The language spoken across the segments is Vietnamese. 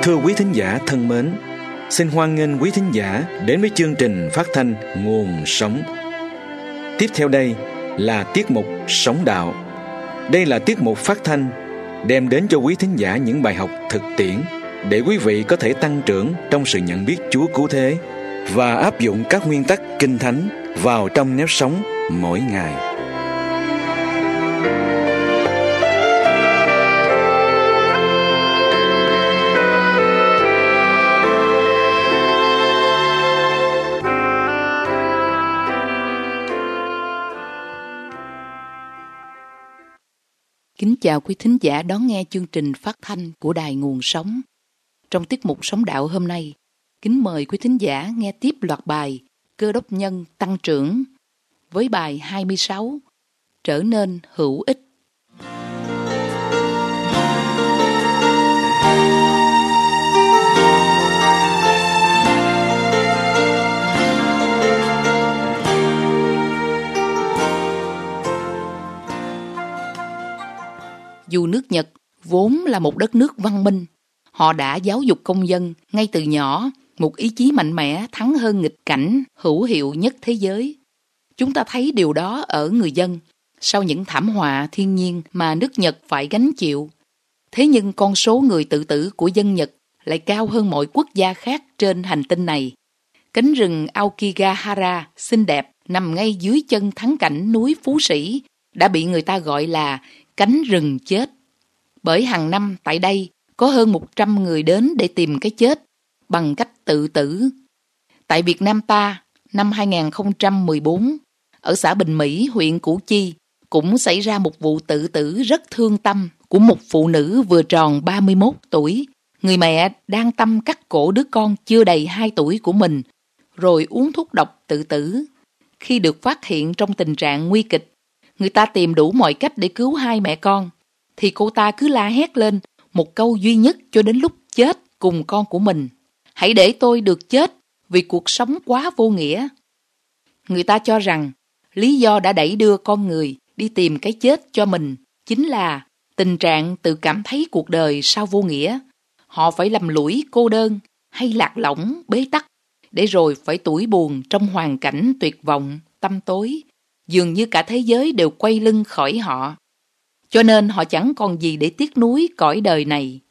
Thưa quý thính giả thân mến, xin hoan nghênh quý thính giả đến với chương trình phát thanh Nguồn Sống. Tiếp theo đây là tiết mục Sống Đạo. Đây là tiết mục phát thanh đem đến cho quý thính giả những bài học thực tiễn để quý vị có thể tăng trưởng trong sự nhận biết Chúa cứu thế và áp dụng các nguyên tắc Kinh Thánh vào trong nếp sống mỗi ngày. Kính chào quý thính giả đón nghe chương trình phát thanh của Đài Nguồn Sống. Trong tiết mục Sống Đạo hôm nay, kính mời quý thính giả nghe tiếp loạt bài Cơ đốc nhân tăng trưởng với bài 26 Trở nên hữu ích. Dù nước Nhật vốn là một đất nước văn minh, họ đã giáo dục công dân ngay từ nhỏ một ý chí mạnh mẽ thắng hơn nghịch cảnh hữu hiệu nhất thế giới. Chúng ta thấy điều đó ở người dân sau những thảm họa thiên nhiên mà nước Nhật phải gánh chịu. Thế nhưng con số người tự tử của dân Nhật lại cao hơn mọi quốc gia khác trên hành tinh này. Cánh rừng Aokigahara xinh đẹp nằm ngay dưới chân thắng cảnh núi Phú Sĩ đã bị người ta gọi là cánh rừng chết. Bởi hàng năm tại đây có hơn 100 người đến để tìm cái chết bằng cách tự tử. Tại Việt Nam ta, năm 2014, ở xã Bình Mỹ, huyện Củ Chi, cũng xảy ra một vụ tự tử rất thương tâm của một phụ nữ vừa tròn 31 tuổi. Người mẹ đang tâm cắt cổ đứa con chưa đầy 2 tuổi của mình, rồi uống thuốc độc tự tử. Khi được phát hiện trong tình trạng nguy kịch, người ta tìm đủ mọi cách để cứu hai mẹ con, thì cô ta cứ la hét lên một câu duy nhất cho đến lúc chết cùng con của mình: hãy để tôi được chết vì cuộc sống quá vô nghĩa. Người ta cho rằng lý do đã đẩy đưa con người đi tìm cái chết cho mình chính là tình trạng tự cảm thấy cuộc đời sao vô nghĩa. Họ phải lầm lũi cô đơn hay lạc lõng bế tắc, để rồi phải tủi buồn trong hoàn cảnh tuyệt vọng, tăm tối, dường như cả thế giới đều quay lưng khỏi họ. Cho nên họ chẳng còn gì để tiếc nuối cõi đời này.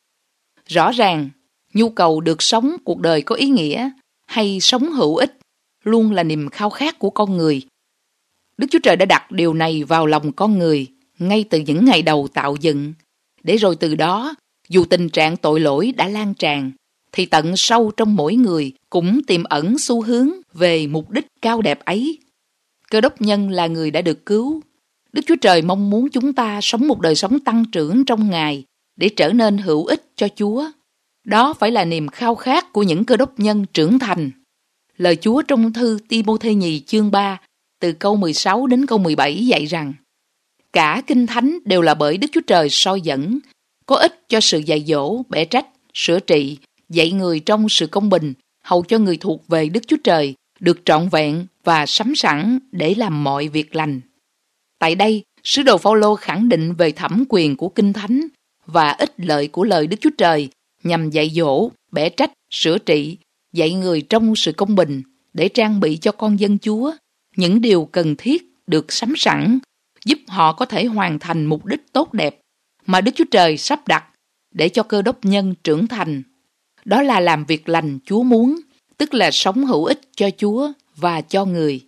Rõ ràng, nhu cầu được sống cuộc đời có ý nghĩa hay sống hữu ích luôn là niềm khao khát của con người. Đức Chúa Trời đã đặt điều này vào lòng con người ngay từ những ngày đầu tạo dựng, để rồi từ đó, dù tình trạng tội lỗi đã lan tràn, thì tận sâu trong mỗi người cũng tiềm ẩn xu hướng về mục đích cao đẹp ấy. Cơ đốc nhân là người đã được cứu. Đức Chúa Trời mong muốn chúng ta sống một đời sống tăng trưởng trong Ngài để trở nên hữu ích cho Chúa. Đó phải là niềm khao khát của những cơ đốc nhân trưởng thành. Lời Chúa trong thư Ti-mô-thê nhì chương 3 từ câu 16 đến câu 17 dạy rằng: cả Kinh Thánh đều là bởi Đức Chúa Trời soi dẫn, có ích cho sự dạy dỗ, bẻ trách, sửa trị, dạy người trong sự công bình, hầu cho người thuộc về Đức Chúa Trời được trọn vẹn và sắm sẵn để làm mọi việc lành. Tại đây, sứ đồ Phao-lô khẳng định về thẩm quyền của Kinh Thánh và ích lợi của lời Đức Chúa Trời nhằm dạy dỗ, bẻ trách, sửa trị, dạy người trong sự công bình để trang bị cho con dân Chúa những điều cần thiết được sắm sẵn, giúp họ có thể hoàn thành mục đích tốt đẹp mà Đức Chúa Trời sắp đặt để cho cơ đốc nhân trưởng thành. Đó là làm việc lành Chúa muốn, tức là sống hữu ích cho Chúa và cho người.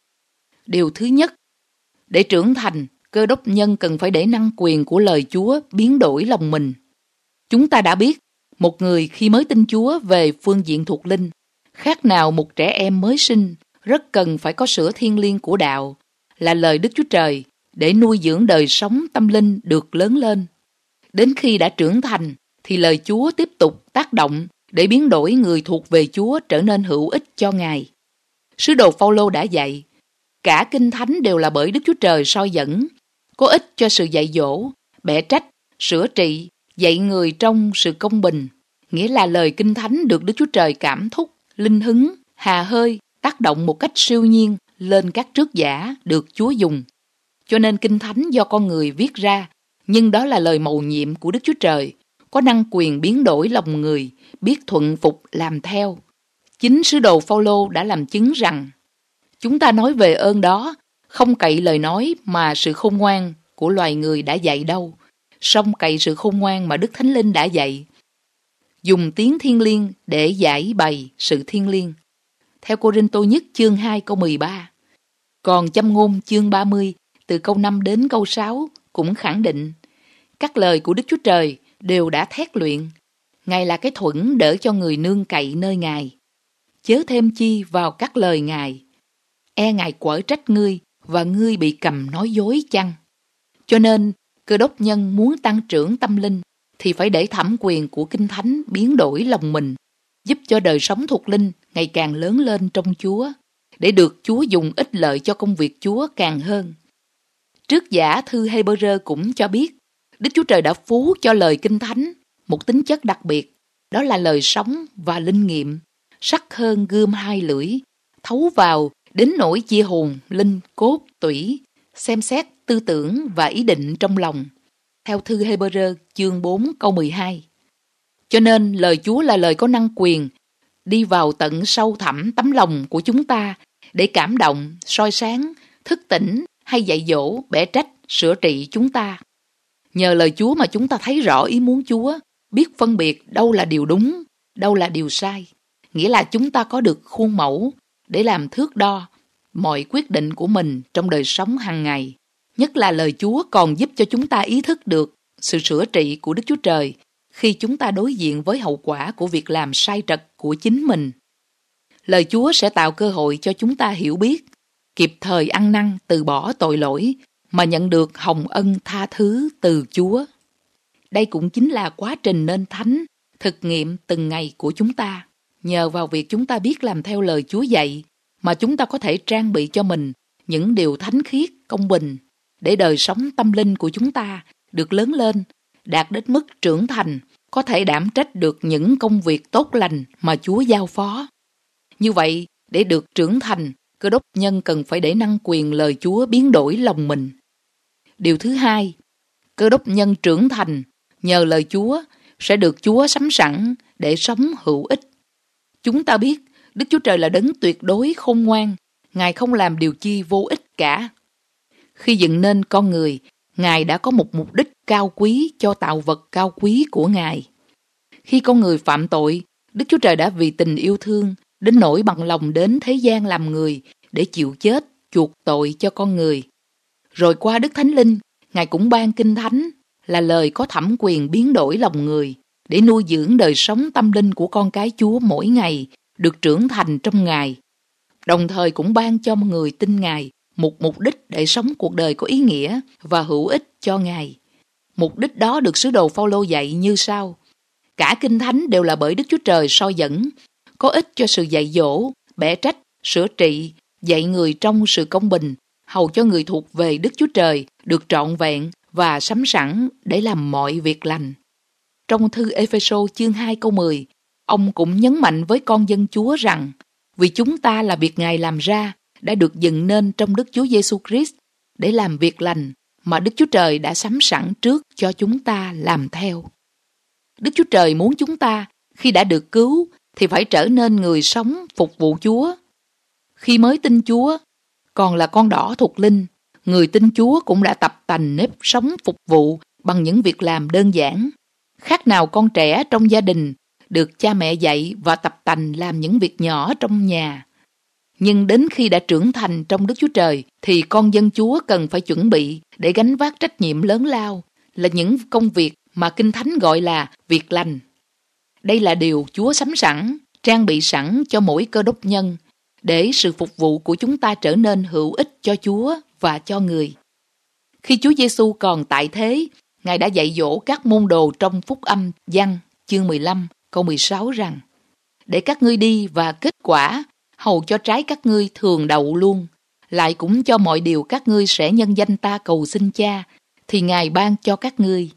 Điều thứ nhất, để trưởng thành, cơ đốc nhân cần phải để năng quyền của lời Chúa biến đổi lòng mình. Chúng ta đã biết, một người khi mới tin Chúa về phương diện thuộc linh, khác nào một trẻ em mới sinh, rất cần phải có sữa thiêng liêng của đạo, là lời Đức Chúa Trời, để nuôi dưỡng đời sống tâm linh được lớn lên. Đến khi đã trưởng thành, thì lời Chúa tiếp tục tác động để biến đổi người thuộc về Chúa trở nên hữu ích cho Ngài. Sứ đồ Phao-lô đã dạy, cả Kinh Thánh đều là bởi Đức Chúa Trời soi dẫn, có ích cho sự dạy dỗ, bẻ trách, sửa trị, dạy người trong sự công bình. Nghĩa là lời Kinh Thánh được Đức Chúa Trời cảm thúc, linh hứng, hà hơi, tác động một cách siêu nhiên lên các trước giả được Chúa dùng. Cho nên Kinh Thánh do con người viết ra, nhưng đó là lời mầu nhiệm của Đức Chúa Trời, có năng quyền biến đổi lòng người, biết thuận phục làm theo. Chính sứ đồ Phao-lô đã làm chứng rằng chúng ta nói về ơn đó không cậy lời nói mà sự khôn ngoan của loài người đã dạy đâu, song cậy sự khôn ngoan mà Đức Thánh Linh đã dạy, dùng tiếng thiêng liêng để giải bày sự thiêng liêng. Theo Cô-rinh-tô nhất chương 2 câu 13. Còn Châm ngôn chương 30 từ câu 5 đến câu 6 cũng khẳng định các lời của Đức Chúa Trời đều đã thét luyện. Ngài là cái thuẫn đỡ cho người nương cậy nơi Ngài. Chớ thêm chi vào các lời Ngài. E Ngài quở trách ngươi và ngươi bị cầm nói dối chăng? Cho nên, Cơ Đốc nhân muốn tăng trưởng tâm linh thì phải để thẩm quyền của Kinh Thánh biến đổi lòng mình, giúp cho đời sống thuộc linh ngày càng lớn lên trong Chúa, để được Chúa dùng ích lợi cho công việc Chúa càng hơn. Trước giả thư Hê-bơ-rơ cũng cho biết, Đức Chúa Trời đã phú cho lời Kinh Thánh một tính chất đặc biệt, đó là lời sống và linh nghiệm, sắc hơn gươm hai lưỡi, thấu vào đến nỗi chia hồn, linh, cốt, tủy, xem xét tư tưởng và ý định trong lòng. Theo thư Hê-bơ-rơ chương 4 câu 12. Cho nên lời Chúa là lời có năng quyền, đi vào tận sâu thẳm tấm lòng của chúng ta để cảm động, soi sáng, thức tỉnh hay dạy dỗ, bẻ trách, sửa trị chúng ta. Nhờ lời Chúa mà chúng ta thấy rõ ý muốn Chúa, biết phân biệt đâu là điều đúng, đâu là điều sai. Nghĩa là chúng ta có được khuôn mẫu để làm thước đo mọi quyết định của mình trong đời sống hàng ngày. Nhất là lời Chúa còn giúp cho chúng ta ý thức được sự sửa trị của Đức Chúa Trời khi chúng ta đối diện với hậu quả của việc làm sai trật của chính mình. Lời Chúa sẽ tạo cơ hội cho chúng ta hiểu biết, kịp thời ăn năn từ bỏ tội lỗi mà nhận được hồng ân tha thứ từ Chúa. Đây cũng chính là quá trình nên thánh, thực nghiệm từng ngày của chúng ta. Nhờ vào việc chúng ta biết làm theo lời Chúa dạy mà chúng ta có thể trang bị cho mình những điều thánh khiết, công bình, để đời sống tâm linh của chúng ta được lớn lên, đạt đến mức trưởng thành, có thể đảm trách được những công việc tốt lành mà Chúa giao phó. Như vậy, để được trưởng thành, Cơ Đốc nhân cần phải để năng quyền lời Chúa biến đổi lòng mình. Điều thứ hai, Cơ Đốc nhân trưởng thành nhờ lời Chúa sẽ được Chúa sắm sẵn để sống hữu ích. Chúng ta biết Đức Chúa Trời là đấng tuyệt đối khôn ngoan, Ngài không làm điều chi vô ích cả. Khi dựng nên con người, Ngài đã có một mục đích cao quý cho tạo vật cao quý của Ngài. Khi con người phạm tội, Đức Chúa Trời đã vì tình yêu thương đến nỗi bằng lòng đến thế gian làm người để chịu chết, chuộc tội cho con người. Rồi qua Đức Thánh Linh, Ngài cũng ban Kinh Thánh là lời có thẩm quyền biến đổi lòng người để nuôi dưỡng đời sống tâm linh của con cái Chúa mỗi ngày được trưởng thành trong Ngài. Đồng thời cũng ban cho người tin Ngài một mục đích để sống cuộc đời có ý nghĩa và hữu ích cho Ngài. Mục đích đó được sứ đồ Phao-lô dạy như sau. Cả Kinh Thánh đều là bởi Đức Chúa Trời soi dẫn, có ích cho sự dạy dỗ, bẻ trách, sửa trị, dạy người trong sự công bình, hầu cho người thuộc về Đức Chúa Trời được trọn vẹn và sắm sẵn để làm mọi việc lành. Trong thư Ê-phê-sô chương 2 câu 10, ông cũng nhấn mạnh với con dân Chúa rằng vì chúng ta là việc Ngài làm ra, đã được dựng nên trong Đức Chúa Giêsu Christ để làm việc lành mà Đức Chúa Trời đã sắm sẵn trước cho chúng ta làm theo. Đức Chúa Trời muốn chúng ta khi đã được cứu thì phải trở nên người sống phục vụ Chúa. Khi mới tin Chúa, còn là con đỏ thuộc linh, người tin Chúa cũng đã tập tành nếp sống phục vụ bằng những việc làm đơn giản. Khác nào con trẻ trong gia đình được cha mẹ dạy và tập tành làm những việc nhỏ trong nhà. Nhưng đến khi đã trưởng thành trong Đức Chúa Trời thì con dân Chúa cần phải chuẩn bị để gánh vác trách nhiệm lớn lao là những công việc mà Kinh Thánh gọi là việc lành. Đây là điều Chúa sắm sẵn, trang bị sẵn cho mỗi cơ đốc nhân để sự phục vụ của chúng ta trở nên hữu ích cho Chúa và cho người. Khi Chúa Giêsu còn tại thế, Ngài đã dạy dỗ các môn đồ trong Phúc Âm Giăng chương 15 câu 16 rằng: để các ngươi đi và kết quả, hầu cho trái các ngươi thường đậu luôn, lại cũng cho mọi điều các ngươi sẽ nhân danh ta cầu xin Cha, thì Ngài ban cho các ngươi.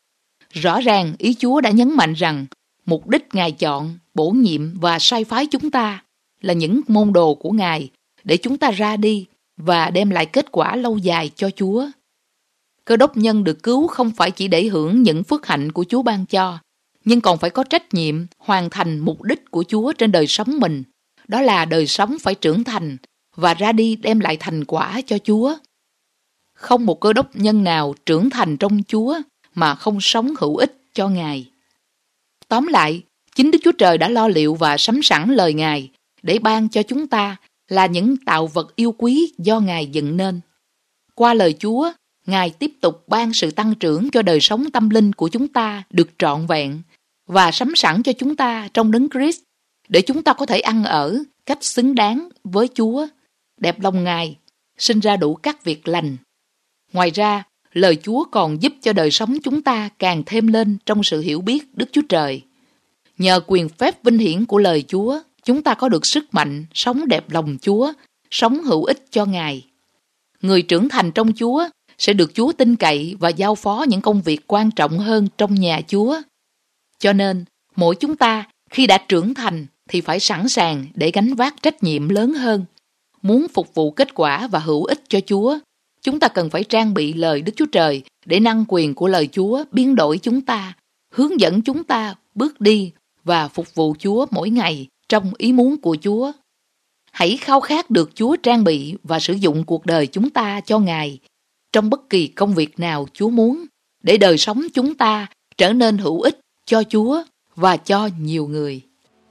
Rõ ràng ý Chúa đã nhấn mạnh rằng mục đích Ngài chọn, bổ nhiệm và sai phái chúng ta là những môn đồ của Ngài để chúng ta ra đi và đem lại kết quả lâu dài cho Chúa. Cơ đốc nhân được cứu không phải chỉ để hưởng những phước hạnh của Chúa ban cho, nhưng còn phải có trách nhiệm hoàn thành mục đích của Chúa trên đời sống mình. Đó là đời sống phải trưởng thành và ra đi đem lại thành quả cho Chúa. Không một cơ đốc nhân nào trưởng thành trong Chúa mà không sống hữu ích cho Ngài. Tóm lại, chính Đức Chúa Trời đã lo liệu và sắm sẵn lời Ngài để ban cho chúng ta là những tạo vật yêu quý do Ngài dựng nên. Qua lời Chúa, Ngài tiếp tục ban sự tăng trưởng cho đời sống tâm linh của chúng ta được trọn vẹn và sắm sẵn cho chúng ta trong Đấng Christ để chúng ta có thể ăn ở cách xứng đáng với Chúa, đẹp lòng Ngài, sinh ra đủ các việc lành. Ngoài ra, lời Chúa còn giúp cho đời sống chúng ta càng thêm lên trong sự hiểu biết Đức Chúa Trời. Nhờ quyền phép vinh hiển của lời Chúa, chúng ta có được sức mạnh sống đẹp lòng Chúa, sống hữu ích cho Ngài. Người trưởng thành trong Chúa sẽ được Chúa tin cậy và giao phó những công việc quan trọng hơn trong nhà Chúa. Cho nên, mỗi chúng ta khi đã trưởng thành thì phải sẵn sàng để gánh vác trách nhiệm lớn hơn. Muốn phục vụ kết quả và hữu ích cho Chúa, chúng ta cần phải trang bị lời Đức Chúa Trời để năng quyền của lời Chúa biến đổi chúng ta, hướng dẫn chúng ta bước đi và phục vụ Chúa mỗi ngày trong ý muốn của Chúa. Hãy khao khát được Chúa trang bị và sử dụng cuộc đời chúng ta cho Ngài trong bất kỳ công việc nào Chúa muốn, để đời sống chúng ta trở nên hữu ích cho Chúa và cho nhiều người.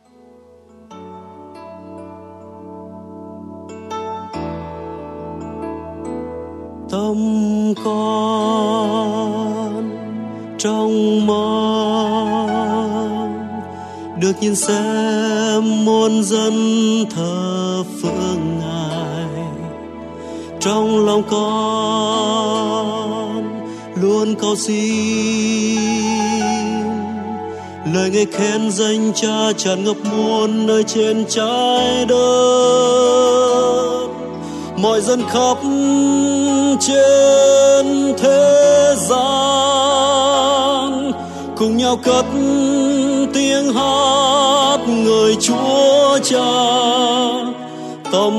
Tâm con trong mong được nhìn xem muôn dân thờ phượng Ngài. Trong lòng con luôn cầu xin lời ngợi khen danh Cha tràn ngập muôn nơi trên trái đất. Mọi dân khắp trên thế gian cùng nhau cất tiếng hát ngợi Chúa Cha. Tâm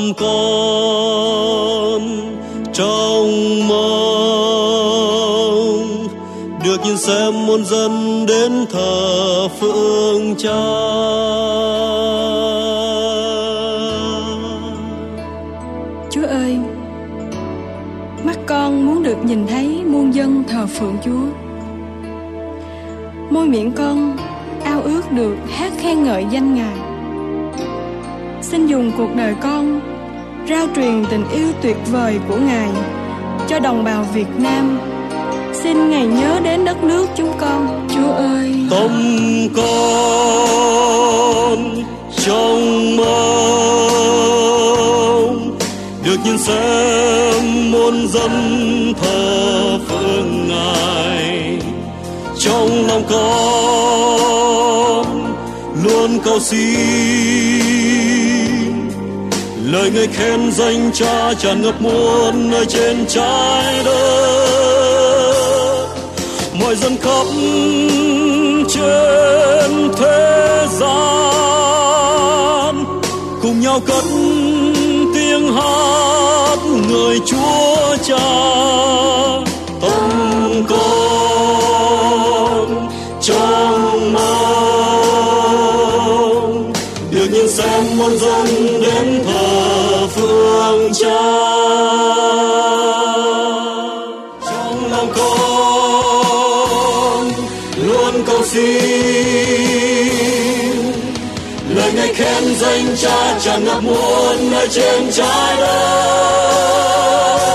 con trong mong được nhìn xem muôn dân đến thờ phượng Cha. Chúa ơi, mắt con muốn được nhìn thấy muôn dân thờ phượng Chúa. Môi miệng con ao ước được hát khen ngợi danh Ngài. Xin dùng cuộc đời con rao truyền tình yêu tuyệt vời của Ngài cho đồng bào Việt Nam. Xin Ngài nhớ đến đất nước chúng con, Chúa ơi. Tâm con trong mong được nhìn xem muôn dân thờ phượng Ngài. Trong lòng con luôn cầu xin lời ngợi khen danh Cha tràn ngập muôn nơi trên trái đất. Mọi dân khắp trên thế gian cùng nhau cất tiếng hát ngợi Chúa Cha. Tâm con trong mong được nhìn xem muôn dân đến thờ phượng Cha. Trong lòng con luôn cầu xin lời ngợi khen danh Cha tràn ngập muôn nơi trên trái đất.